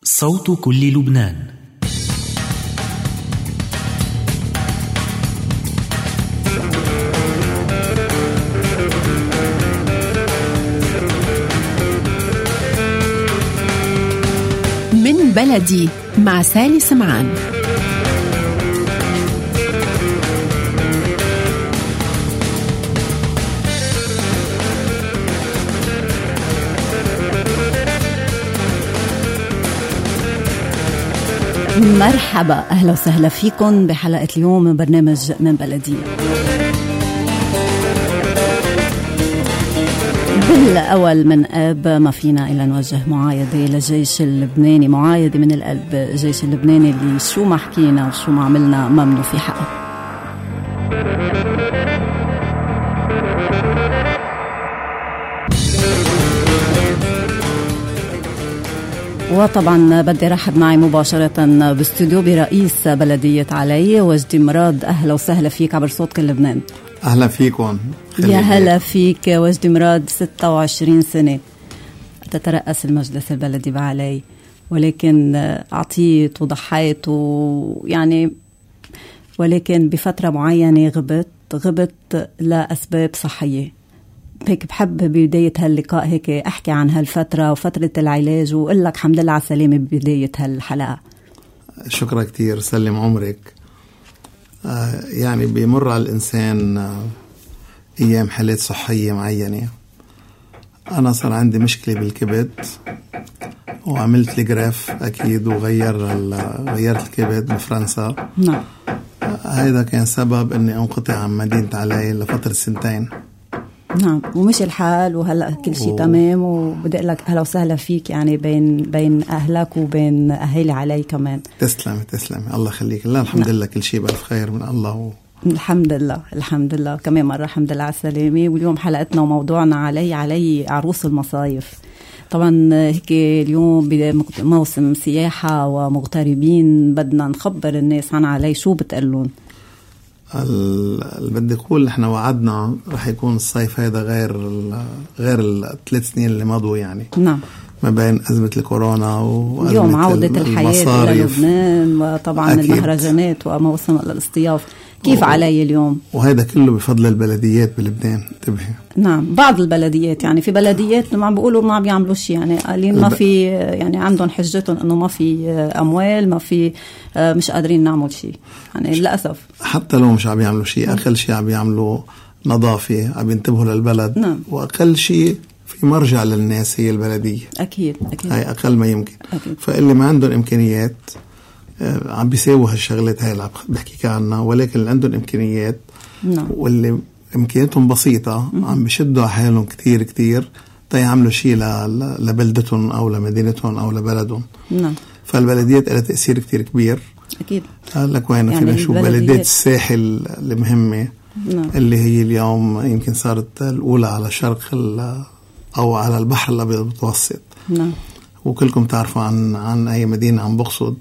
صوت كل لبنان. من بلدي مع سالي سمعان. مرحبا، أهلا وسهلا فيكم بحلقة اليوم من برنامج من بلدي. بالأول من آب ما فينا إلا نوجه معايدة للجيش اللبناني، معايدة من القلب. الجيش اللبناني اللي شو ما حكينا وشو ما عملنا ما منه في حقه. وطبعا بدي رحب معي مباشرة باستوديو برئيس بلدية علي وجدي مراد. أهلا وسهلا فيك عبر صوت كل لبنان. أهلا فيكم. يا هلا فيك وجدي مراد. 26 سنة تترأس المجلس البلدي بعلي، ولكن أعطيت وضحيت ويعني ولكن بفترة معينة غبت لأسباب صحية. هيك بحب ببداية هاللقاء هيك أحكي عن هالفترة وفترة العلاج وأقول لك حمد لله على السلامة ببداية هالحلقة. شكرا كتير، سلم عمرك. يعني بيمر على الإنسان أيام حالات صحية معينة. أنا صار عندي مشكلة بالكبد وعملت الجراف أكيد وغيرت الكبد بفرنسا. نعم. هذا كان سبب أني أنقطع عن مدينة علي لفترة 2 سنين. نعم، ومش الحال وهلأ كل شيء تمام. وبدي أقول لك أهلا وسهلا فيك يعني بين أهلك وبين أهالي علي كمان. تسلمي الله يخليك. لا الحمد لله كل شيء بألف خير من الله الحمد لله كمان مرة الحمد لله على السلامة. واليوم حلقتنا وموضوعنا علي عروس المصايف. طبعا هيك اليوم بموسم سياحة ومغتربين، بدنا نخبر الناس عن علي. شو بتقلون؟ بدي أقول إحنا وعدنا رح يكون الصيف هذا غير ال3 سنين اللي مضوا يعني. نعم. ما بين أزمة الكورونا واليوم عودة الحياة إلى لبنان وطبعا أكيد. المهرجانات وموسم الاصطياف. كيف علي اليوم؟ وهذا كله بفضل البلديات بلبنان. انتبهي. نعم، بعض البلديات يعني في بلديات ما عم بيقولوا ما عم يعملوا شيء، يعني قالين ما في، يعني عندهم حجتهم انه ما في اموال، ما في، مش قادرين نعمل شيء يعني للاسف. حتى لو مش عم يعملوا شيء، اقل شيء عم يعملوا نظافه، عم ينتبهوا للبلد. نعم. واقل شيء في مرجع للناس هي البلدية. اكيد هاي اقل ما يمكن. أكيد. فاللي ما عندهم امكانيات عم بيساووا هالشغلات هاي اللي بحكيك عنها، ولكن اللي عندهم إمكانيات. نعم. واللي إمكانياتهم بسيطة عم بيشدوا على حالهم كتير يعملوا شيء لبلدتهم أو لمدينتهم أو لبلدهم. نعم. فالبلديات لها تأثير كتير كبير. أكيد. لك وين يعني فينا نشوف بلديات الساحل المهمة. نعم. اللي هي اليوم يمكن صارت الأولى على شرق أو على البحر الأبيض المتوسط. نعم. وكلكم تعرفوا عن أي مدينة عم بقصد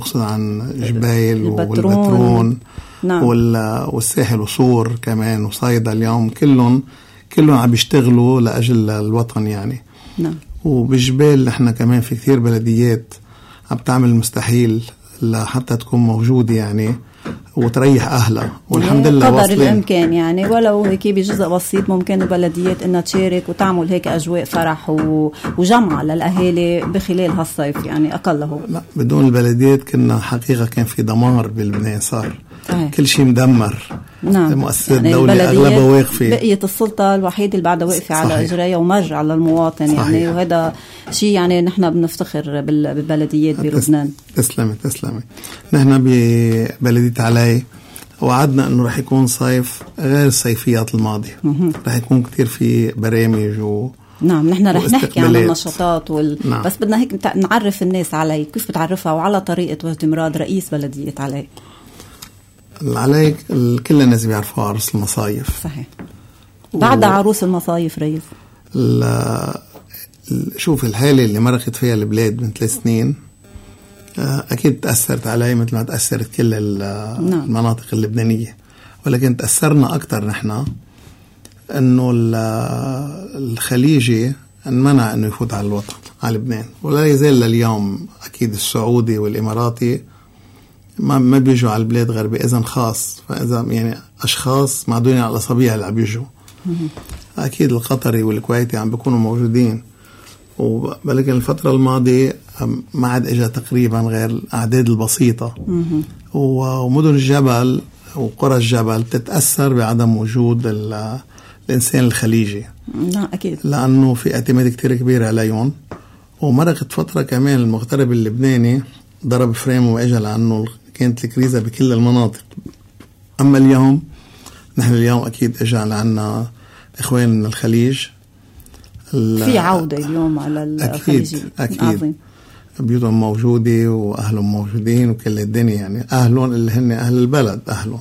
عن جبايل والبترون. نعم. والساحل وصور كمان وصيدا. اليوم كلهم عم بيشتغلوا لأجل الوطن يعني. نعم. وبجبال احنا كمان في كثير بلديات عم تعمل المستحيل لحتى تكون موجودة يعني وتريح أهلها، والحمد لله قدر الإمكان يعني. ولو هيك بجزء بسيط ممكن البلديات إنها تشارك وتعمل هيك أجواء فرح وجمعة للأهالي بخلال هالصيف يعني أقله. لا، بدون البلديات كنا حقيقة كان في دمار بلبنان. صار كل شيء مدمر. نعم. المؤسسات يعني الدولة أغلبها واقفة. بقية السلطة الوحيدة اللي بعدها واقفة على إجرائها ومرجع على المواطن. صحيح. يعني وهذا شيء يعني نحن بنفتخر بالبلديات بلبنان. تسلمي. نحن ببلدية علي وعدنا أنه رح يكون صيف غير الصيفيات الماضية. رح يكون كتير في برامج نعم. نحن رح نحكي عن النشاطات نعم. بس بدنا هيك نعرف الناس علي. كيف بتعرفها وعلى طريقة وجدي مراد رئيس بلدية علي؟ علي كل الناس بيعرفوا عروس المصايف. صحيح. بعد عروس المصايف رئيس. شوف الحالة اللي مرقت فيها البلاد من 3 سنين أكيد تأثرت علي مثل ما تأثرت كل المناطق اللبنانية، ولكن تأثرنا أكتر نحن أنه الخليجي انمنع أنه يفوت على الوطن على لبنان، ولا يزال لليوم أكيد السعودي والإماراتي ما بيجوا على البلاد غير بإذن خاص. فإذا يعني أشخاص معدودين على الأصابع اللي عم بيجوا. أكيد القطري والكويتي عم بيكونوا موجودين، ولكن الفترة الماضية ما عاد إجا تقريبا غير الأعداد البسيطة. ومدن الجبل وقرى الجبل تتأثر بعدم وجود الإنسان الخليجي. أكيد، لأنه في اعتماد كتير كبير عليهم. ومرقت فترة كمان المغترب اللبناني ضرب فريم وإجا، لأنه كانت الكريزة بكل المناطق. أما اليوم نحن اليوم أكيد إجا لعنا إخوان من الخليج، في عودة اليوم على الخليج. أكيد بيوتهم موجودة وأهلهم موجودين وكل الدنيا، يعني أهلهم اللي هن أهل البلد أهلهم.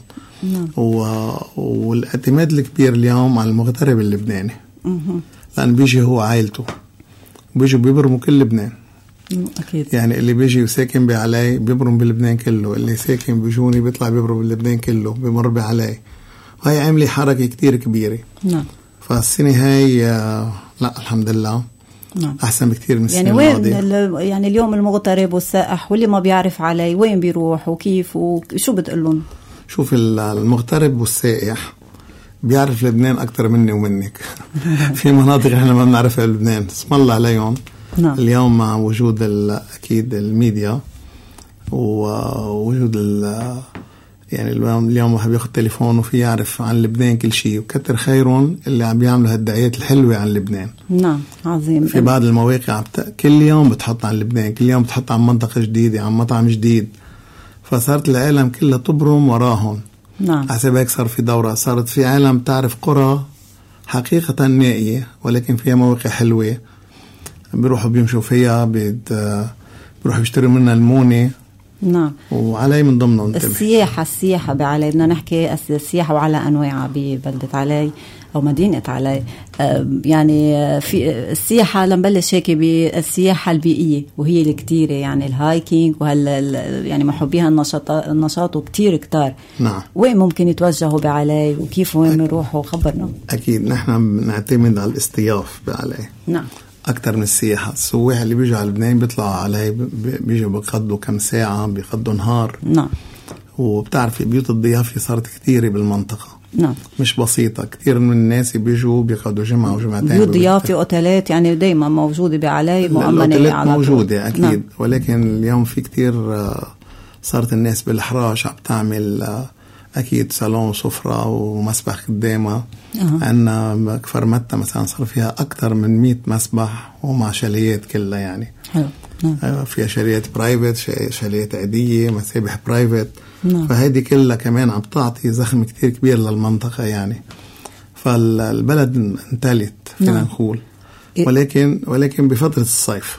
والاعتماد الكبير اليوم على المغترب اللبناني، لأن بيجي هو عائلته بيجوا بيبرموا كل لبنان. أكيد. يعني اللي بيجي وساكن بعلي بيبرم بلبنان كله، اللي ساكن بجوني بيطلع بيبرم بلبنان كله، بيمر بعلي. وهي عملي حركة كتير كبيرة. نعم. فالسنة هاي لا الحمد لله نعم. أحسن بكتير من السنة الماضية. يعني اليوم المغترب والسائح واللي ما بيعرف علي وين بيروح وكيف وشو بتقلون؟ شوف المغترب والسائح بيعرف لبنان أكتر مني ومنك. في مناطق احنا ما بنعرفها بلبنان، اسم الله عليهم. نعم. اليوم مع وجود أكيد الميديا ووجود يعني اليوم واحد بياخد تليفون وفي يعرف عن لبنان كل شيء، وكتر خيرهم اللي عم بيعملوا هالدعايات الحلوة عن لبنان. نعم عظيم. في بعض المواقع كل يوم بتحط عن لبنان، كل يوم بتحط عن منطقة جديدة، عن مطعم جديد. فصارت العالم كلها تبرم وراهم. نعم. حسب هيك صار في دورة، صارت في عالم تعرف قرى حقيقة نائية ولكن فيها مواقع حلوة، بيروحوا بيمشوا فيها، بيروحوا يشتروا منها المونة. نعم. وعلي من ضمنهم السياحة بعلي، بدنا نحكي السياحة وعلى أنواعها ببلدة علي أو مدينة علي. يعني في السياحة لنبلش هيك بالسياحة البيئية، وهي الكتيرة يعني الهايكينج يعني محبيها النشاط وكتير كتار. نعم. وين ممكن يتوجهوا بعلي وكيف وين نروحوا؟ خبرنا. أكيد نحن نعتمد على الاستياف بعلي. نعم. أكتر من السياحة. السواح اللي بيجوا على لبنان بيطلعوا علي، بيجوا بيقضوا كم ساعة، بيقضوا نهار. نعم. وبتعرفي بيوت الضيافة صارت كتيرة بالمنطقة. نعم. مش بسيطة، كتير من الناس بيجوا بيقضوا جمعة وجمعتين. بيوت ضيافة وأوتيلات يعني دايما موجودة بعلي، مؤمنة. الأوتيلات موجودة أكيد. نعم. ولكن اليوم في كتير صارت الناس بالحراش عم تعمل أكيد صالون سفرة ومسبح قدامها. عندنا كفر متى مثلا صار فيها أكتر من 100 مسبح ومع شاليات كلها يعني. حلو. نعم. فيها شاليات برايفت، شاليات عادية، مسابح برايفت. نعم. فهذه كلها كمان عم تعطي زخم كتير كبير للمنطقة يعني. فالبلد انتلت فينا. نعم. نقول ولكن بفترة الصيف.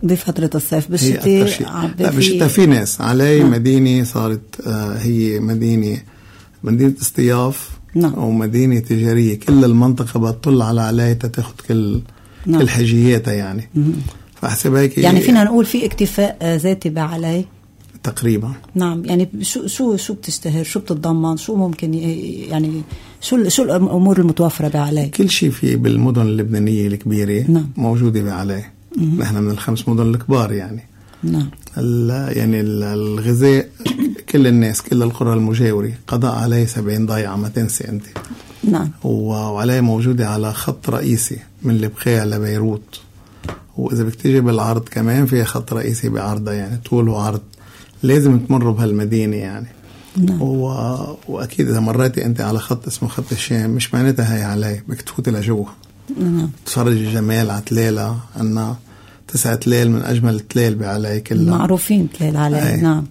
بالشتاء لا بالشتاء في ناس علي. نعم. مدينة صارت هي مدينة اصطياف. نعم. ومدينة تجارية، كل المنطقة بتطل على علي تاخد كل نعم. كل حاجياتها يعني. فحسب هيك يعني فينا نقول في اكتفاء ذاتي بعلي تقريبا. نعم. يعني شو بتشتهر، شو بتتضمن، شو ممكن يعني شو الأمور المتوفرة بعلي؟ كل شيء في بالمدن اللبنانية الكبيرة. نعم. موجودة بعلي. نحن من ال5 مدن الكبار يعني. نعم. يعني الغذاء كل الناس، كل القرى المجاورة قضاء عليه 70 ضيعة، ما تنسي أنت. نعم. وعليه موجودة على خط رئيسي من البقيع لبيروت، وإذا بتيجي بالعرض كمان فيها خط رئيسي بعرضها، يعني طول وعرض لازم تمر بهالمدينة يعني. نعم. وأكيد إذا مريتي أنت على خط اسمه خط الشام مش معناتها هاي عليه، بدك تفوتي لجوه. نعم. تفرج الجمال على تلالة، أنها 9 تلال من أجمل التلال بعلي كلها، معروفين تلال علي. نعم.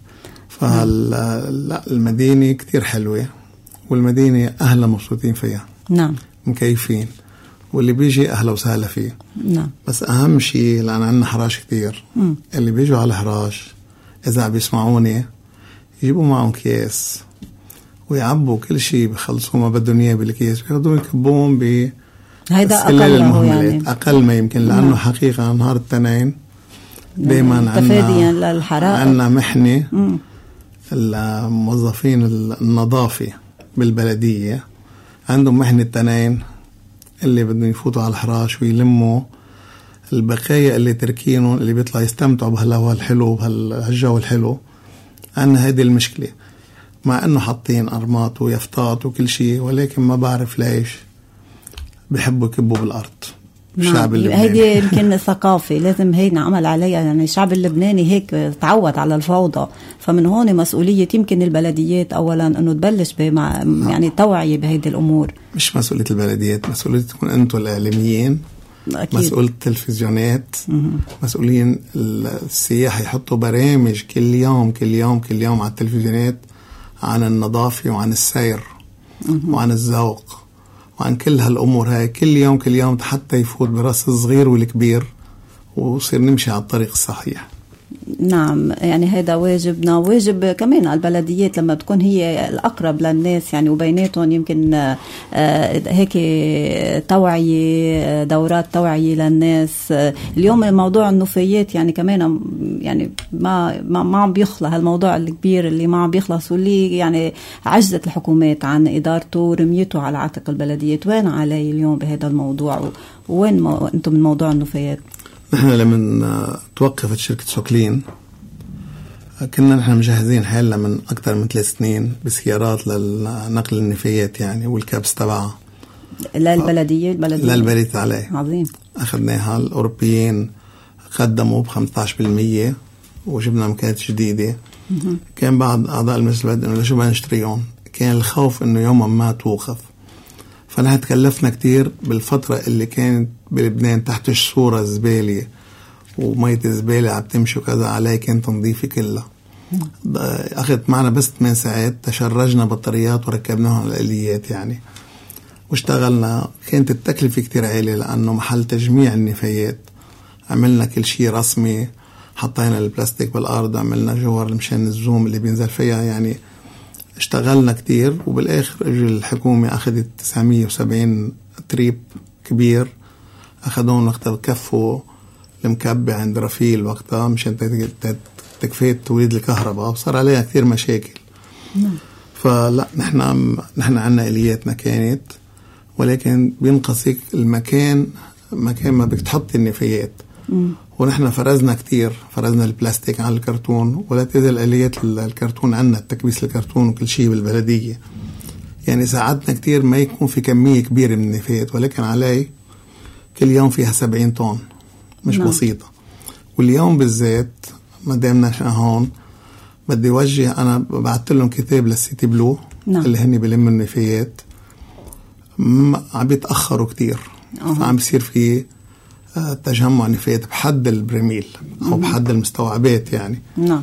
لا المدينة كتير حلوة، والمدينة أهلا مبسوطين فيها. نعم. مكيفين، واللي بيجي أهلا وسهلا فيه. نعم. بس أهم شيء لأن عندنا حراش كتير. اللي بيجوا على الحراش إذا بيسمعوني يجيبوا معهم كيس ويعبوا كل شيء، بخلصوا ما بدهم إياه بالكيس، بياخدون يكبون هيدا أقل يعني. أقل ما يمكن، لأنه نعم. حقيقة نهار التنين دايما تفاديا للحرائق عندنا محنة. الموظفين النظافة بالبلدية عندهم محنة التنين، اللي بدهم يفوتوا على الحراش ويلموا البقايا اللي تركينهم اللي بيطلع يستمتعوا بهالهواء الحلو وبهالجو الحلو. عنا هذه المشكلة، مع انه حاطين ارمات ويافطات وكل شيء، ولكن ما بعرف ليش بحبوا يكبوا بالارض. الشعب اللبناني هيدي يمكن ثقافة لازم هي نعمل عليها، يعني الشعب اللبناني هيك تعود على الفوضى، فمن هون مسؤولية يمكن البلديات أولا أنه تبلش يعني توعية بهيدي الأمور. مش مسؤولية البلديات، مسؤوليتكم أنتم الإعلاميين، مسؤولية التلفزيونات، مسؤولين السياح يحطوا برامج كل يوم على التلفزيونات عن النظافة وعن السير وعن الذوق وعن كل هالأمور هاي كل يوم حتى يفوت براس الصغير والكبير وصير نمشي على الطريق الصحيح. نعم، يعني هذا واجبنا، واجب كمان على البلديات لما تكون هي الأقرب للناس، يعني وبيناتهم يمكن هيك توعية، دورات توعية للناس. اليوم موضوع النفايات يعني كمان يعني ما عم بيخلى هالموضوع الكبير اللي ما عم بيخلص، واللي يعني عجزت الحكومات عن إدارته ورميته على عاتق البلديات. وين علي اليوم بهذا الموضوع، وين أنتم من موضوع النفايات؟ نحن لما توقفت شركة سوكلين كنا نحن مجهزين حالنا من أكثر من 3 سنين بسيارات لنقل النفايات يعني، والكابس تبعها للبلدية عليه. عظيم. أخذناها، الأوروبيين قدموا ب15% وجبنا مكانات جديدة. كان بعض أعضاء المجلس البلد إنه ليش ما نشتريهم، كان الخوف إنه يوما ما توقف. فنحن تكلفنا كتير بالفترة اللي كانت بلبنان تحت الصورة زبالة ومية الزبالة عم تمشي وكذا، علي كانت تنظيفي كلها. أخذت معنا بس 8 ساعات، تشرجنا بطاريات وركبناها على الآليات يعني واشتغلنا. كانت التكلفة كتير عالية لأنه محل تجميع النفايات، عملنا كل شيء رسمي، حطينا البلاستيك بالأرض، عملنا جوار مشان الزوم اللي بينزل فيها يعني. اشتغلنا كتير وبالآخر اجى الحكومة أخذت 970 تريب كبير، أخذون وقتها كفوا المكبة عند رفيل وقتها مشان تكفيت توليد الكهرباء، وصار عليها كتير مشاكل. فلا نحن عنا آلياتنا كانت، ولكن بينقصك المكان، مكان ما بدك تحط النفايات. ونحن فرزنا البلاستيك على الكرتون، ولا تزال آليات الكرتون عنا، التكبيس الكرتون وكل شيء بالبلدية يعني. ساعدنا كتير ما يكون في كمية كبيرة من النفايات، ولكن علي كل يوم فيها 70 طن، مش بسيطة. واليوم بالذات ما دامنا نحن هون بدي وجه، أنا بعثت لهم كتاب للسيتي بلو اللي هني بلم النفايات، عم بيتأخروا كتير، فعم بيصير في تجمع نفايات بحد البرميل أو بحد المستوعبات يعني.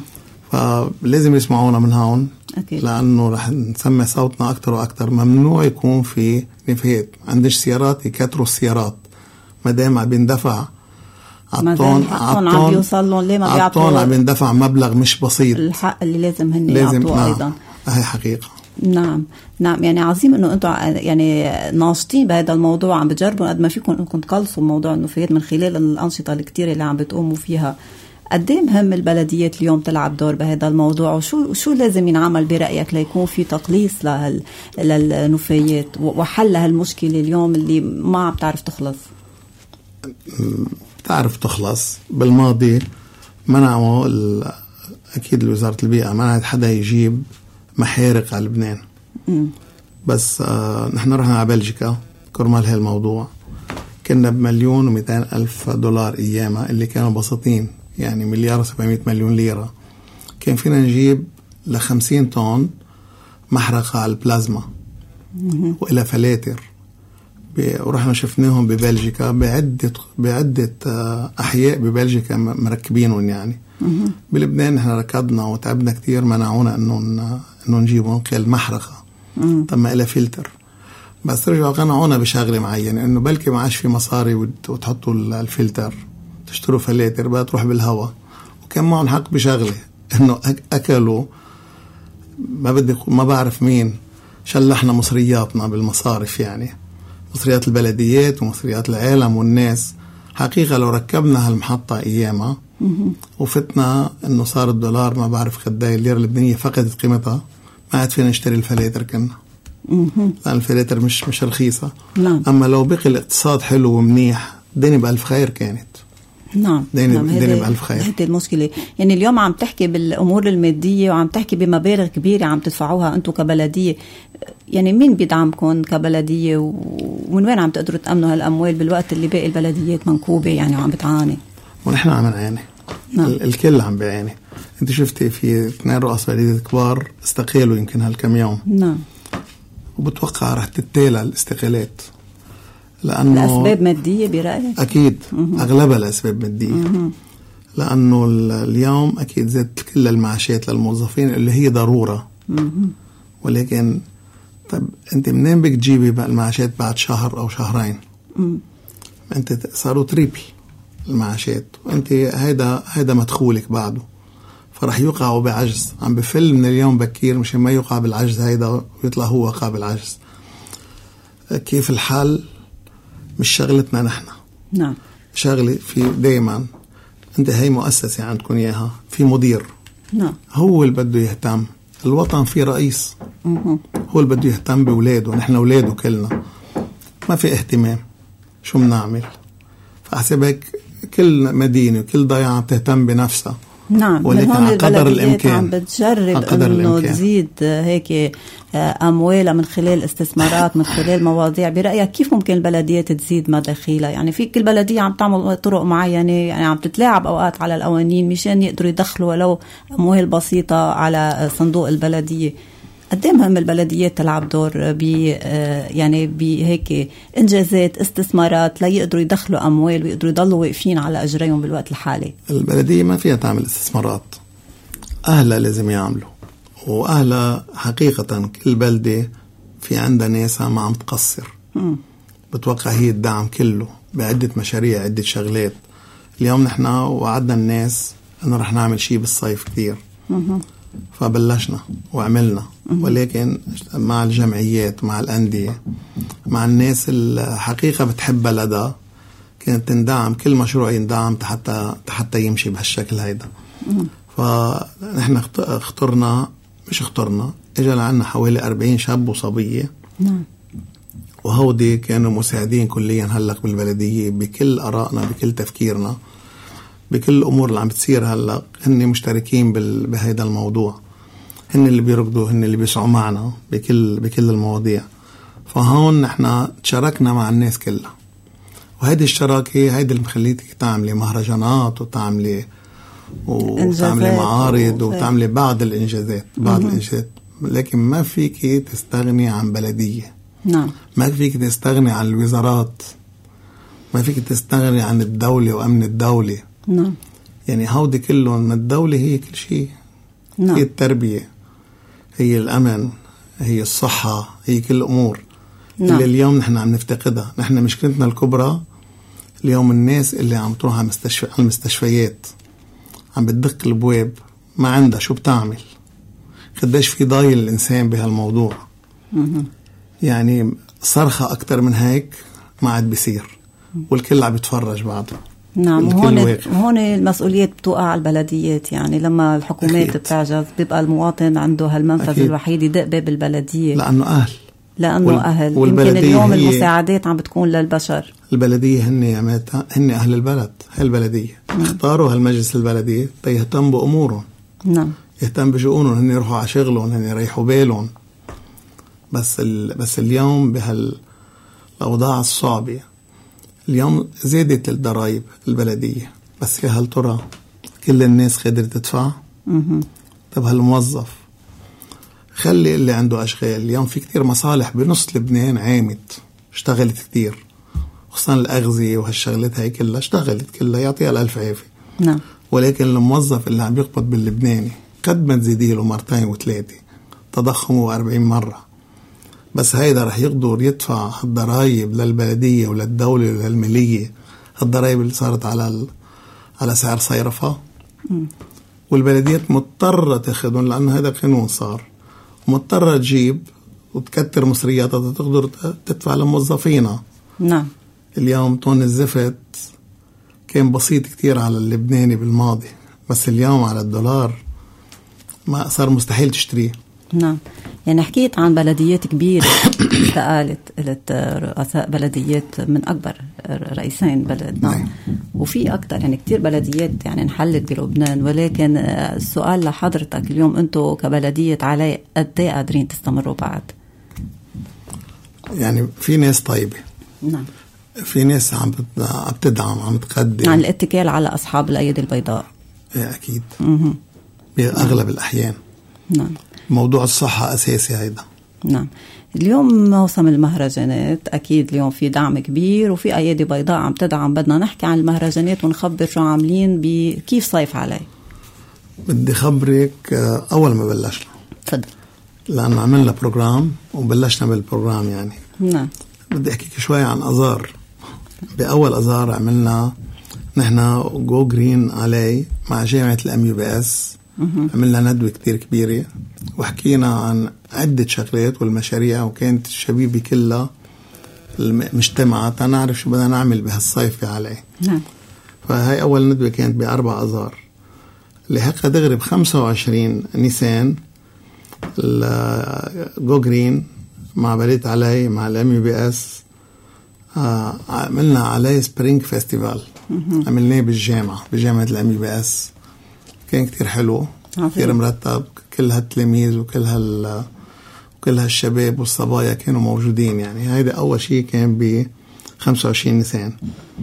فلازم يسمعونا من هون أكيد. لأنه رح نسمع صوتنا أكتر وأكتر. ممنوع يكون في نفايات، عندش سيارات يكتروا السيارات، مادام عم بيندفع عطون عم بيندفع مبلغ مش بسيط، الحق اللي لازم هن يعطوه أيضا. هاي حقيقة. نعم يعني عظيم انه انتم يعني ناشطين بهذا الموضوع، عم بتجربوا قد ما فيكم انكم تقلصوا موضوع النفايات من خلال الانشطه الكتيره اللي عم بتقوموا فيها. قد ايه مهم البلديات اليوم تلعب دور بهذا الموضوع، وشو لازم ينعمل برايك ليكون في تقليص للنفايات وحل هالمشكله اليوم اللي ما عم تعرف تخلص؟ تعرف تخلص. بالماضي منعوا اكيد وزاره البيئه منعت حدا يجيب محارق على لبنان. بس نحن رحنا على بلجيكا كرمال هالموضوع، كنا $1,200,000 ايامها اللي كانوا بسيطين يعني 1,700,000,000 ليرة. كان فينا نجيب 50 طن محرقة على البلازما وإلى فلاتر، ورحنا شفناهم ببلجيكا بعدة أحياء ببلجيكا مركبينهم يعني. بلبنان نحن ركضنا وتعبنا كتير، منعونا إنه نجيبهم كالمحرقة، تم إلى فلتر. بس رجعوا قنعونا بشغلة معينة، إنه بلكي ما عاش في مصاري وتحطوا الفلتر، تشتروا فلاتر بقى تروح بالهواء. وكان معهم حق بشغلة، إنه أكلوا ما بعرف مين شلحنا مصرياتنا بالمصارف يعني، مصريات البلديات ومصريات العالم والناس. حقيقة لو ركبنا هالمحطة أيامها وفتنا إنه صار الدولار ما بعرف قداي، الليرة اللبنانية فقدت قيمتها، ما عاد فينا نشتري الفلاتر كنا، لأن الفلاتر مش رخيصة. أما لو بقي الاقتصاد حلو ومنيح الدنيا بألف خير كانت. نعم. ديني بألف خير. هذه المشكلة. يعني اليوم عم تحكي بالأمور المادية وعم تحكي بمبالغ كبيرة عم تدفعوها أنتم كبلدية. يعني مين بيدعمكم كبلدية ومن وين عم تقدروا تأمنوا هالأموال بالوقت اللي باقي البلديات منكوبة يعني وعم بتعاني؟ ونحن عم نعاني. نعم. الكل عم بيعاني. انت شفتي في 2 رؤساء بلدية كبار استقالوا يمكن هالكم يوم. نعم. وبتوقع رح تتالى الاستقالات لأنه الأسباب مادية برأيك؟ أكيد. أغلبها الأسباب مادية. لأنه اليوم أكيد زادت كل المعاشات للموظفين اللي هي ضرورة. ولكن طب أنت منين بدك تجيبي بقى المعاشات بعد شهر أو شهرين؟ أنت صاروا تريبي المعاشات وأنت هيدا مدخولك بعده، فرح يوقعوا بعجز. عم بفل من اليوم بكير مش ما يوقع بالعجز هيدا ويطلع هو وقع بالعجز. كيف الحل؟ مش شغلتنا نحن. نعم. شغلي في دايما انت هي مؤسسة عندكم اياها في مدير. نعم. هو اللي بده يهتم. الوطن في رئيس. هو اللي بده يهتم بولاده. نحن اولاده كلنا. ما في اهتمام. شو بنعمل؟ فأحسبك كل مدينة وكل ضيعة بتهتم بنفسها. نعم. ولكن على قدر الإمكان عم بتجرب إنه تزيد هيك أموالها من خلال استثمارات من خلال مواضيع. برأيك كيف ممكن البلديات تزيد مداخيلها؟ يعني في كل بلدية عم تعمل طرق معينة، يعني عم تتلاعب أوقات على القوانين مشان يقدروا يدخلوا ولو أموال بسيطة على صندوق البلدية. قد ايه مهم البلديات تلعب دور يعني بهيك انجازات استثمارات لا يقدروا يدخلوا اموال ويقدروا يضلوا واقفين على اجريهم بالوقت الحالي؟ البلديه ما فيها تعمل استثمارات، اهلها لازم يعملوا. واهلها حقيقه كل بلده في عندها ناسها ما عم تقصر. بتوقع هي الدعم كله بعده مشاريع عده شغلات. اليوم نحن وعدنا الناس انه رح نعمل شيء بالصيف كثير. فبلشنا وعملنا، ولكن مع الجمعيات مع الأندية مع الناس الحقيقة بتحب بلدها كانت تندعم. كل مشروع يندعم حتى يمشي بهالشكل هيدا. فنحن اخترنا اجى لعنا حوالي 40 شاب وصبية. وهودي كانوا مساعدين كليا هلق بالبلدية بكل آرائنا بكل تفكيرنا بكل الأمور اللي عم بتصير هلأ. هن مشتركين بهذا الموضوع، هن اللي بيركضوا، هن اللي بيسعوا معنا بكل المواضيع. فهون نحن تشاركنا مع الناس كلها، وهيدي الشراكة هيدي اللي مخليتك تعملي مهرجانات وتعملي معارض وتعملي بعض الإنجازات. لكن ما فيك تستغني عن بلدية. نعم. ما فيك تستغني عن الوزارات، ما فيك تستغني عن الدولة وأمن الدولة. نعم. يعني هودي كلهم من الدولة هي كل شيء. نعم. هي التربية، هي الأمن، هي الصحة، هي كل الأمور. نعم. اللي اليوم نحن عم نفتقدها. نحن مشكلتنا الكبرى اليوم الناس اللي عم تروح على المستشفيات عم بتدق البواب ما عندها شو بتعمل. قديش في ضايل الإنسان بهالموضوع. يعني صرخة أكتر من هيك ما عاد بيصير، والكل عم بيتفرج بعده. نعم. وهون المسؤوليات بتوقع على البلديات. يعني لما الحكومات أكيد. بتعجز بيبقى المواطن عنده هالمنفذ أكيد. الوحيد يدق باب البلدية لأنه أهل. يمكن اليوم المساعدات عم بتكون للبشر. البلدية هن أهل البلد. هالبلدية اختاروا هالمجلس البلدية يهتم بأمورهم. نعم. يهتم بشؤونهم، هن يروحوا على شغلهم، هن يريحوا بالهم. بس اليوم بهالأوضاع الصعبة اليوم زادت الضرائب البلدية. بس هل ترى كل الناس قادرة تدفع؟ طب هالموظف خلي اللي عنده أشغال. اليوم في كتير مصالح بنص لبنان عامت اشتغلت كتير، خصوصا الأغذية وهالشغلات هاي كلها اشتغلت كلها، يعطيها الألف عافية. نعم. ولكن الموظف اللي عم يقبض باللبناني قد ما تزيدي له 2 و3 تضخمه 40 مرة. بس هيدا رح يقدر يدفع الضرائب للبلدية وللدولة وللمالية، الضرائب اللي صارت على سعر صيرفة. والبلديات مضطرة تاخدهم لأنه هذا قانون صار، ومضطرة تجيب وتكتر مصرياتها تقدر تدفع لموظفينها. نعم. اليوم طن الزفت كان بسيط كتير على اللبناني بالماضي، بس اليوم على الدولار ما صار مستحيل تشتريه. نعم. يعني حكيت عن بلديات كبيرة قالت رؤساء بلديات من أكبر رئيسين بلدنا، وفي أكتر يعني كتير بلديات يعني انحلت بلبنان. ولكن السؤال لحضرتك اليوم، أنتوا كبلدية علاء قد ايه قادرين تستمروا بعد؟ يعني في ناس طيبة، نعم، في ناس عم بتدعم، عم تقدم عن الاتكال على أصحاب الأيدي البيضاء. أكيد بأغلب الأحيان. نعم، موضوع الصحة أساسي هيدا. نعم. اليوم موسم المهرجانات، أكيد اليوم في دعم كبير وفي أيدي بيضاء عم تدعم. بدنا نحكي عن المهرجانات ونخبر شو عاملين كيف صيف علي. بدي خبرك أول ما بلشنا، تفضل، لأن عملنا بروجرام وبلشنا بالبروجرام يعني. نعم. بدي أحكيك شوي عن أزار. بأول أزار عملنا نحن جو جرين علي مع جامعة الMUBS. عملنا ندوة كتير كبيرة وحكينا عن عدة شغلات والمشاريع، وكانت الشبيبة كلها مجتمعة نعرف شو بدنا نعمل بهالصيف علي. نعم. فهي أول ندوة كانت ب4 أزار. لحقها دغري ب25 نيسان جو جرين مع بلدية علي مع الMUBS عملنا علي سبرينج فيستيفال. عملناه بجامعة الMUBS. كان كتير حلو، كتير مرتب. كل هالتلاميذ وكل هالشباب والصبايا كانوا موجودين. يعني هيدا أول شيء كان ب25 نيسان.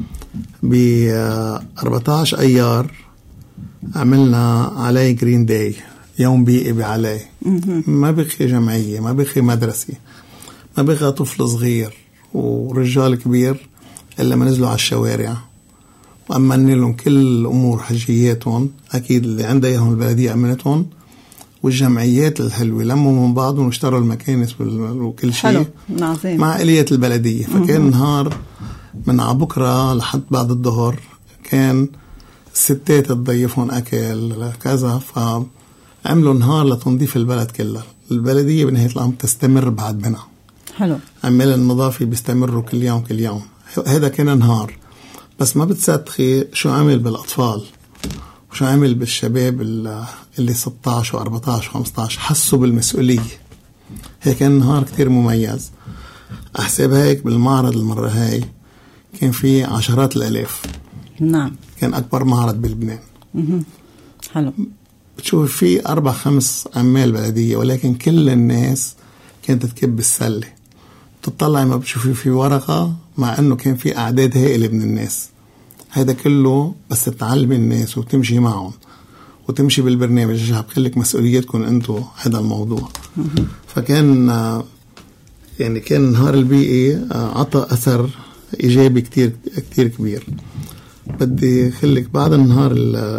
ب14 أيار عملنا علي جرين داي، يوم بيئي بعلي. ما بقي جمعية، ما بقي مدرسة، ما بقي طفل صغير ورجال كبير إلا ما نزلوا على الشوارع وأمني لهم كل أمور حاجياتهم. أكيد اللي عندها إياهم البلدية أمنتهم، والجمعيات الحلوة لموا من بعض واشتروا المكانس وكل شيء مع آلية البلدية. فكان نهار من عبكرة لحد بعد الظهر كان الستات تضيفهم أكل كذا. فعملوا نهار لتنظيف البلد كلها. البلدية بنهاية الأمر تستمر بعد منها. حلو. عمال النظافة بيستمروا كل يوم. هذا كان نهار. بس ما بتصدقي شو عمل بالأطفال وشو عمل بالشباب اللي 16 و14 و15 حسوا بالمسؤولية. هيك كان نهار كتير مميز. أحسب هيك بالمعرض المرة هاي كان في عشرات الآلاف. نعم. كان أكبر معرض بلبنان. حلو. بتشوف في 4-5 عمال بلدية، ولكن كل الناس كانت تكب السلة. تطلع ما بتشوفي في ورقة، مع أنه كان في أعداد هائلة من الناس. هذا كله بس تعلم الناس وتمشي معهم وتمشي بالبرنامج. عشان بقلك مسؤوليتكم أنتوا هذا الموضوع. فكان يعني كان نهار البيئي عطى أثر إيجابي كتير كتير كبير. بدي خليك بعد النهار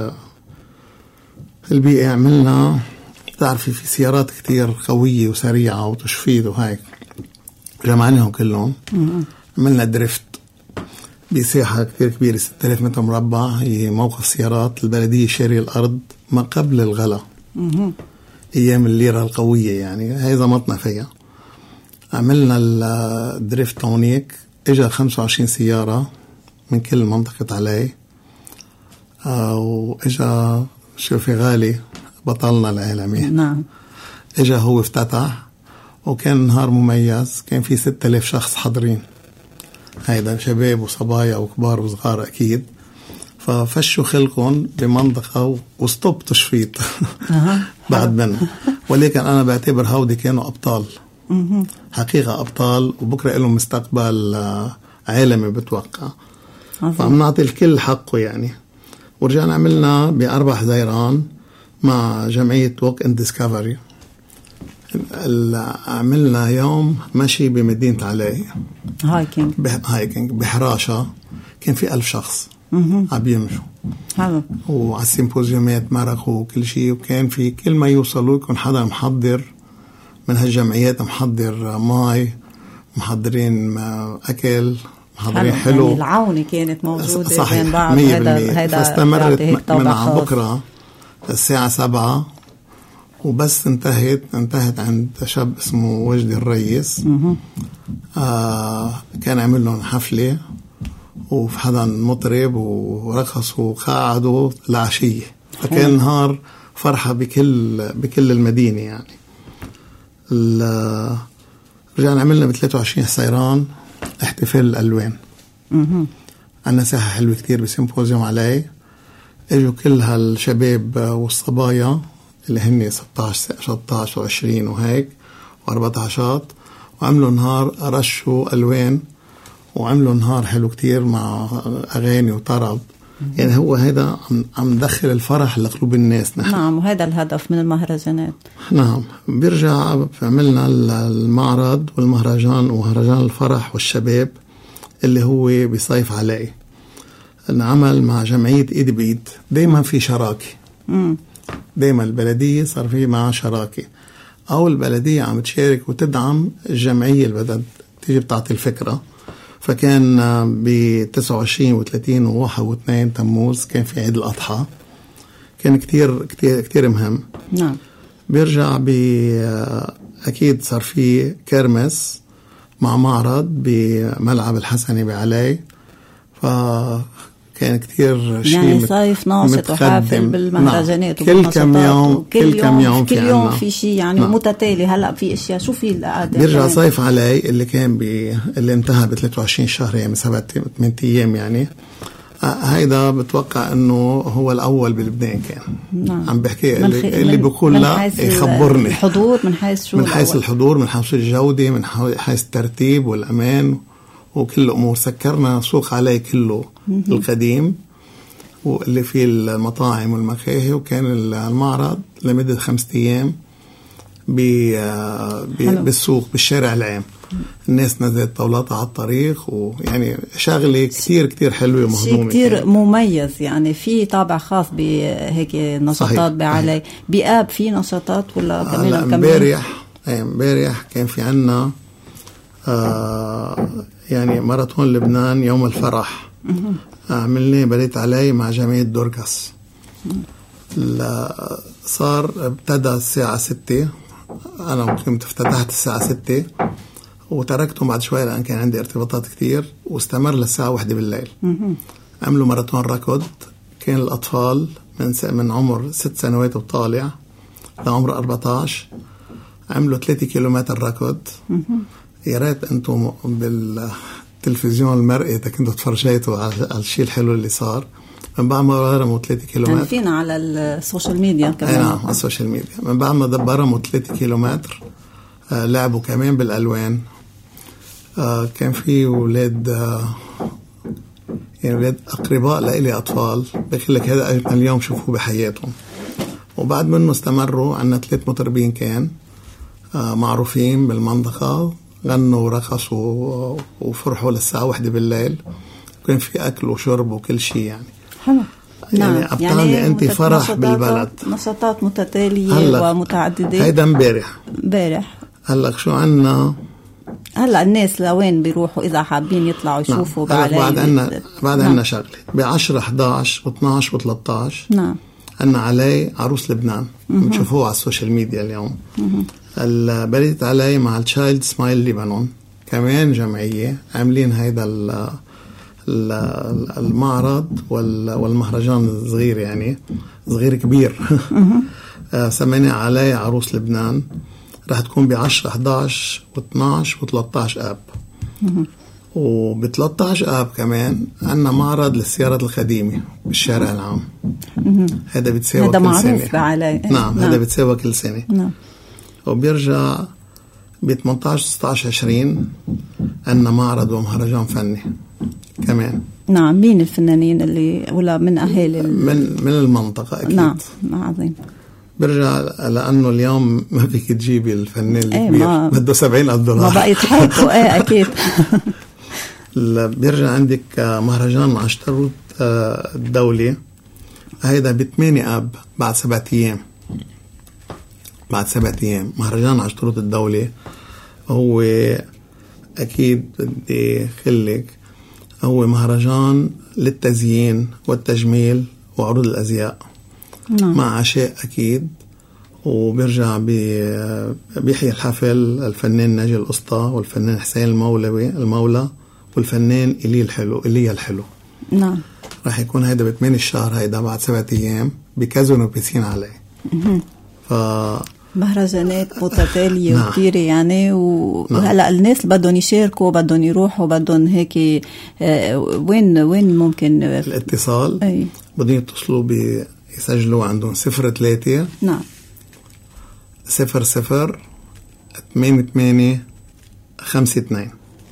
البيئي عملنا، تعرفي في سيارات كتير قوية وسريعة وتشفيد وهيك، جمعناهم كلهم. عملنا دريفت بساحة كتير كبيرة 6000 متر مربع. هي موقف سيارات البلدية شاري الأرض ما قبل الغلا، أيام الليرة القوية يعني. هاي زمطنا فيها. عملنا الدريفت هونيك. إجا 25 سيارة من كل منطقة علي. وإجا شوفي غالي بطلنا العالمي. نعم. إجا هو افتتح وكان نهار مميز. كان في 6000 شخص حاضرين. هيدا شباب وصبايا وكبار وصغار أكيد. ففشوا خلقهم بمنطقة وستوب تشفيط بعد منه. ولكن أنا بعتبر هودي كانوا أبطال حقيقة، أبطال، وبكرة لهم مستقبل عالمي بتوقع. فعم نعطي الكل حقه يعني. ورجعنا عملنا ب4 حزيران مع جمعية ووك اند ديسكفري. عملنا يوم مشي بمدينة علي، هايكينج بحراشة. كان في 1000 شخص عم يمشوا. وعلى السيمبوزيومات مرقوا وكل شيء. وكان في كل ما يوصلوا يكون حدا محضر من هالجمعيات، محضر ماي، محضرين أكل، محضرين حلو. يعني العونة كانت موجودة. صحيح 100%. فاستمرت من بكرة الساعة 7 وبس انتهت عند شاب اسمه وجدي الرئيس. كان عمل لهم حفلة وفي حدا مطرب ورقص وقاعدوا العشية. فكان نهار فرحة بكل المدينة يعني. رجعنا عملنا ب 23 حصيران احتفال الألوان. عنا ساحة حلوة كتير بسيمبوزيوم علي. اجوا كل هالشباب والصبايا اللي هن 16 و20 وهيك و14، وعملوا نهار رشوا ألوان، وعملوا نهار حلو كتير مع أغاني وطرب. يعني هو هذا عم ندخل الفرح لقلوب الناس نحن. نعم، وهذا الهدف من المهرجانات. نعم. بيرجع عملنا المعرض والمهرجان ومهرجان الفرح والشباب اللي هو بصيف علي، نعمل مع جمعية إيد بإيد. دايما في شراكة، دايما البلدية صار في معها شراكة، أو البلدية عم تشارك وتدعم الجمعية اللي بدها تيجي بتعطي الفكرة. فكان ب 29 و30 و1 و2 تموز كان في عيد الأضحى، كان كتير كتير كتير مهم. نعم. بيرجع أكيد صار في كرمس مع معرض بملعب الحسني بعلي، فكان كتير شيء يعني صيف ناشط وحافل بالمهرجانات. نعم. كل كم يوم في شيء يعني. نعم. متتالي. هلأ في اشياء. شو في القعدة؟ بيرجع يعني صيف علي اللي كان اللي انتهى ب 23 شهر، يعني 7-8 ايام يعني. هيدا بتوقع انه هو الاول بلبنان كان. نعم. عم بحكي اللي بقول لا يخبرني. الحضور من حيث شو؟ من حيث الحضور، من حيث الجودة، من حيث الترتيب والأمان وكل الأمور. سكرنا سوق علي كله القديم واللي فيه المطاعم والمقاهي، وكان المعرض لمدة 5 أيام بالسوق بالشارع العام. الناس نزلت طاولات على الطريق، ويعني شغلة كتير كتير حلوة ومهضومة، كتير يعني مميز. يعني في طابع خاص بهيك نشاطات بعلي. بآب في نشاطات ولا كمان؟ امبارح كان في عنا يعني ماراثون لبنان يوم الفرح. عملنا بديت علي مع جمعية دوركاس. صار ابتدى الساعة 6، أنا كنت افتتحت الساعة 6 وتركته بعد شوية لأن كان عندي ارتباطات كتير، واستمر للساعة 1 بالليل. عملوا ماراثون ركض. كان الأطفال من عمر 6 سنوات وطالع لعمر 14. عملوا 3 كيلومتر ركض. يا ريت أنتم بالتلفزيون المرئي إذا كنتوا تفرجيتوا على الشيء الحلو اللي صار. من بعد ما برموا 3 كيلومتر فينا على السوشيال ميديا كمان. نعم، على السوشيال ميديا. من بعد ما برموا 3 كيلومتر لعبوا كمان بالألوان. كان في ولاد يعني ولاد أقرباء لإلي أطفال، بقول لك هذا أجمل اليوم شوفوه بحياتهم. وبعد منه استمروا. عنا 3 مطربين كان معروفين بالمنطقة، غنوا ورقصوا وفرحوا للساعة 1 بالليل. كان في أكل وشرب وكل شيء يعني. حلو. يعني أبطالي أنت فرح بالبلد. نشاطات متتالية ومتعددة. هيدا امبارح. هلأ شو عنا؟ هلأ الناس لوين بيروحوا إذا حابين يطلعوا يشوفوا بعلي؟ بعد عنا شغلة ب10 11 و12 و13. نعم. عنا علي عروس لبنان. بتشوفوه على السوشيال ميديا اليوم. بديت علي مع التشايلد سمايل لبنان، كمان جمعية عاملين هيدا المعرض والمهرجان الصغير، يعني صغير كبير. سمينا علي عروس لبنان. راح تكون ب10 11 و12 و13 آب. وب13 آب كمان عنا معرض للسيارات القديمة بالشارع العام. هذا بتساوي كل معروف بعلي. نعم. هذا بتساوي كل سنة. نعم. وبيرجع ب 18 16 20 عنا معرض ومهرجان فني كمان. نعم. مين الفنانين اللي ولا من أهالي من المنطقة أكيد؟ نعم. عظيم. برجع لأنه اليوم ما فيك تجيبي الفنان الكبير، بده $70,000 ما بقى يتحطوا. أكيد. بيرجع عندك مهرجان عشتروت الدولي. هيدا ب8 آب بعد 7 أيام. بعد 7 أيام مهرجان عشتروت الدولي. هو أكيد بدي خليك هو مهرجان للتزيين والتجميل وعروض الأزياء. نعم. مع عشاء أكيد. وبيرجع بيحيي الحفل الفنان ناجي القسطى والفنان حسين المولى والفنان إيليا الحلو. نعم. راح يكون هيدا ب8 الشهر. هيدا بعد 7 أيام بكازينو بيسين علي. مهرجانات متتالية وكتيرة يعني. وهلا الناس بدهم يشاركوا، بدهم يروحوا، بدهم هيك وين ممكن الاتصال؟ بدهم يتصلوا يسجلوا عندهم 03 نعم 00 88 52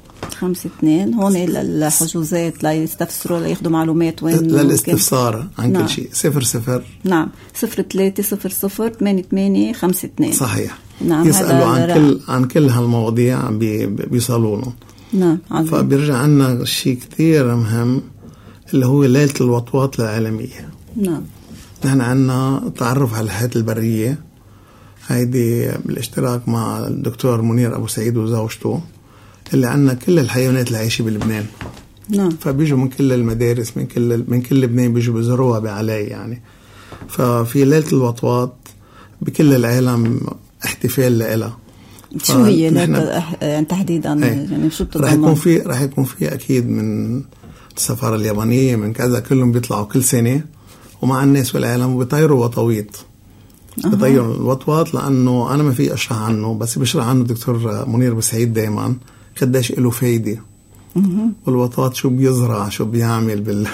هون الحجوزات ليستفسروا لياخدوا معلومات وين للاستفسار عن كل شيء. 00 نعم 03 00 88 52 صحيح. نعم يسألوا عن كل هالمواضيع بيصلوا لهم. نعم فبيرجع عنا شيء كتير مهم اللي هو ليلة الوطواط العالمية. نعم نحن عنا تعرف على الحياة البرية، هيدي بالاشتراك مع الدكتور منير أبو سعيد وزوجته، اللي عنا كل الحيوانات اللي عايشة بلبنان. نعم فبيجوا من كل المدارس من كل لبنان بيجوا بزروها بعلي يعني. ففي ليلة الوطواط بكل العالم احتفال لها. شو هي يعني تحديدا يعني شو بتضمن؟ راح يكون في اكيد من السفارة اليابانية من كذا، كلهم بيطلعوا كل سنة ومع الناس والعالم وبيطيروا وطويط. بيطيروا الوطواط لأنه أنا ما في أشرح عنه، بس بشرح عنه دكتور منير أبو سعيد دايما قديش له فايدة. والوطواط شو بيزرع شو بيعمل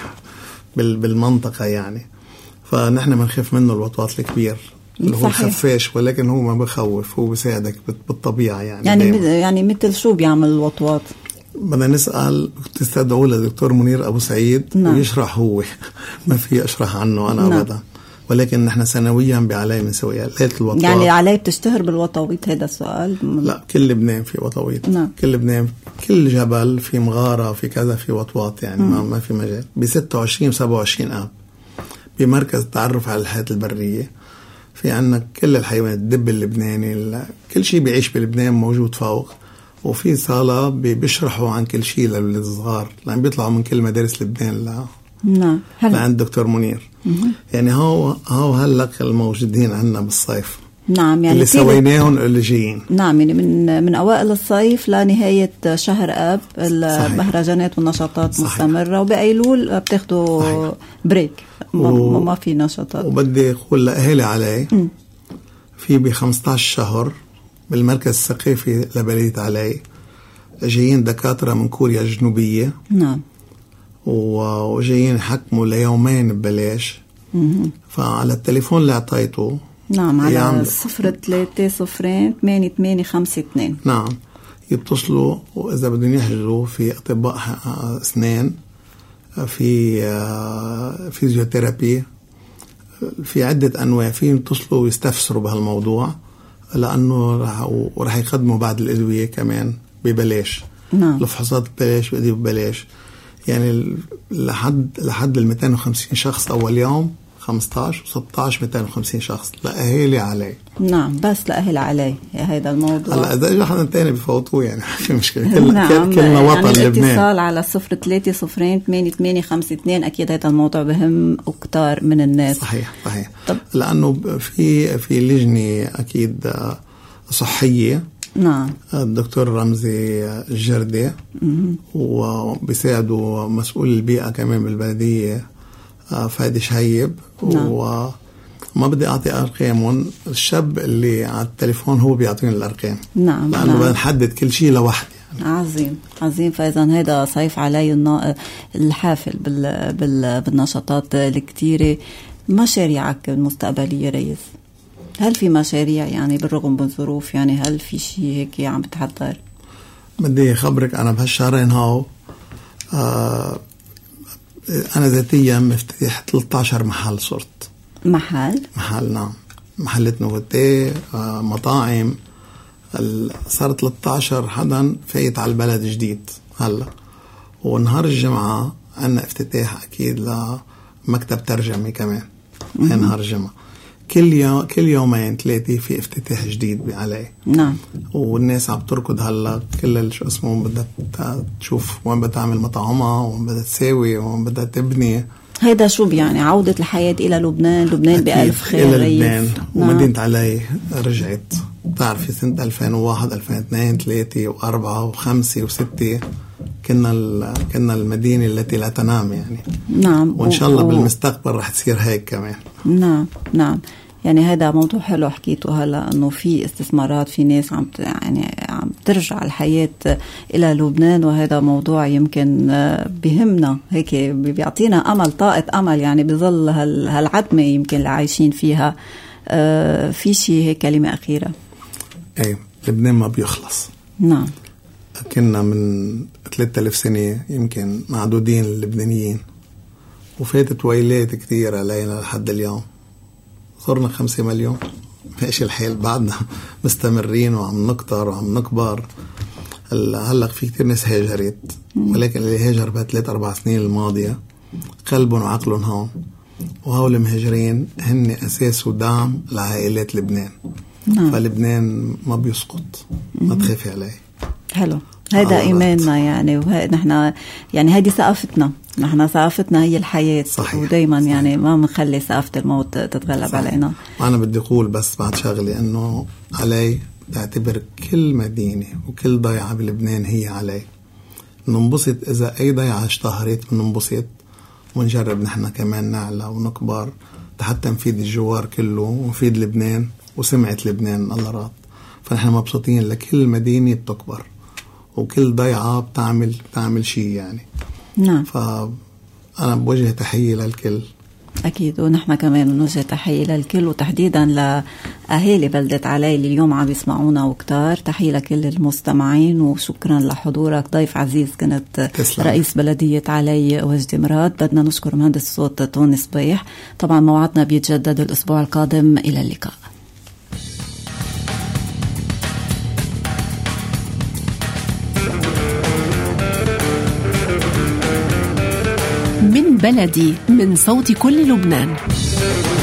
بالمنطقة يعني. فنحن بنخاف منه الوطواط الكبير اللي هو خفاش، ولكن هو ما بخوف، هو بيساعدك بالطبيعة يعني مثل شو بيعمل الوطواط؟ بدنا نسأل تستدعوا لدكتور منير أبو سعيد ويشرح هو. ما في أشرح عنه أنا أبدا. ولكن نحن سنويا بعلي بنسويها ليلة الوطواط. يعني علي بتشتهر بالوطاويط؟ هذا السؤال. لا كل لبنان في وطاويط. كل لبنان كل جبل في مغارة في كذا في وطواط يعني. ما في مجال. ب 26 و 27 آب بمركز التعرف على الحياة البرية في عنا كل الحيوانات، الدب اللبناني، كل شيء بيعيش بلبنان موجود فوق. وفي صالة بيشرحوا عن كل شيء للصغار لأن بيطلعوا من كل مدارس لبنان لعند دكتور منير. يعني هو هلك الموجودين عنا بالصيف. نعم يعني اللي سويناهم اللي جايين. نعم يعني من أوائل الصيف لنهاية شهر آب المهرجانات والنشاطات مستمرة، وبأيلول بتاخدوا بريك ما في نشاطات. وبدي أقول لأهلي علي في 15 شهر بالمركز الثقافي لبلدية علي جايين دكاترة من كوريا الجنوبية. نعم وجايين يحكموا ليومين ببلاش. فعلى التليفون اللي اعطيته نعم على 03 88 52 نعم يتصلوا، وإذا بدهم يحجزوا في أطباء أسنان، في فيزيوثيرابي، في عدة أنواع، في يتصلوا ويستفسروا بهالموضوع لأنه راح يقدموا بعض الأدوية كمان ببلاش. نعم الفحوصات ببلاش وأدوية ببلاش يعني لحد 250 شخص أول يوم 15 و16 250 شخص لأهالي علي. نعم بس لأهالي علي هذا الموضوع. هلا إذا إجا حدا تاني بفوتوه يعني في مشكلة. نعم كلنا وطن يعني لبنان. الاتصال على 03 88 52 أكيد هذا الموضوع بهم وكتار من الناس. صحيح. لأنه في لجنة أكيد صحية. نعم الدكتور رمزي الجردي وبيساعدوا مسؤول البيئة كمان بالبلدية فادي شهيب. نعم. وما بدي أعطي أرقامهم، الشاب اللي على التليفون هو بيعطيني الأرقام. نعم لأنه بدنا نحدد كل شيء لوحدي يعني. عظيم. فإذا هذا صيف علي الحافل بالنشاطات الكتيرة. مشاريعك المستقبلية ريس؟ هل في مشاريع يعني بالرغم من الظروف؟ يعني هل في شيء هيك عم بتحضر؟ بدي خبرك أنا بهالشهرين هاو أنا ذاتيا مفتتح 13 محل. صرت محل نعم، محلة نوتي، مطاعم. صار 13 حدا فايت على البلد جديد هلا. ونهار الجمعة عنا افتتاح أكيد لمكتب ترجمة كمان. نهار الجمعة كل يومين 3 في افتتاح جديد عليه. نعم. والناس عم تركض هلا كل شو اسمه بدها تشوف وين بدها تعمل مطعمها وين بدها تساوي وين بدها تبني. هيدا شو يعني عودة الحياة إلى لبنان بألف خير. إلى لبنان. ومدينة علي رجعت تعرفي سنة 2001 2002 3 و4 و5 و6 كنا المدينة التي لا تنام يعني. نعم. وإن شاء الله بالمستقبل رح تصير هيك كمان. نعم. يعني هذا موضوع حلو حكيته هلا، انه في استثمارات، في ناس عم ترجع الحياة الى لبنان، وهذا موضوع يمكن بهمنا هيك، بيعطينا امل، طاقة امل يعني بظل هالعتمة يمكن اللي عايشين فيها. في شيء هيك كلمة أخيرة؟ ايه، لبنان ما بيخلص. نعم. كنا من 3000 سنة يمكن معدودين اللبنانيين، وفاتت ويلات كتير علينا لحد اليوم، صرنا 5 مليون. ماشي الحال، بعدنا مستمرين وعم نكتر وعم نكبر. هلأ في كتير ناس هاجرت، ولكن اللي هاجر ب3-4 سنين الماضية قلبهم وعقلهم هون، وهول المهاجرين هن أساس ودعم لعائلات لبنان. فلبنان ما بيسقط، ما تخافي عليه. حلو، هذا إيماننا يعني، نحن يعني هذه ثقافتنا، نحن ثقافتنا هي الحياة. صحيح. ودايما صحيح. يعني ما بنخلي ثقافة الموت تتغلب. صحيح. علينا. وأنا بدي أقول بس بعد شغلي، إنه علي تعتبر كل مدينة وكل ضيعة بلبنان هي علي. ننبسط إذا أي ضيعة اشتهرت، ننبسط ونجرب نحن كمان نعلى ونكبر حتى نفيد الجوار كله ونفيد لبنان وسمعة لبنان الله راض. فنحن مبسوطين لكل مدينة بتكبر وكل ضيعة بتعمل شيء يعني. نعم. فأنا بوجه تحية للكل. أكيد، ونحن كمان بنوجه تحية للكل، وتحديدا لأهالي بلدة علي اللي اليوم عم يسمعونا وكتار. تحية لكل المستمعين، وشكرا لحضورك ضيف عزيز. كانت تسلم. رئيس بلدية علي وجدي مراد. بدنا نشكر مهندس الصوت توني صبيح. طبعا موعدنا بيتجدد الأسبوع القادم، إلى اللقاء. من بلدي، من صوت كل لبنان.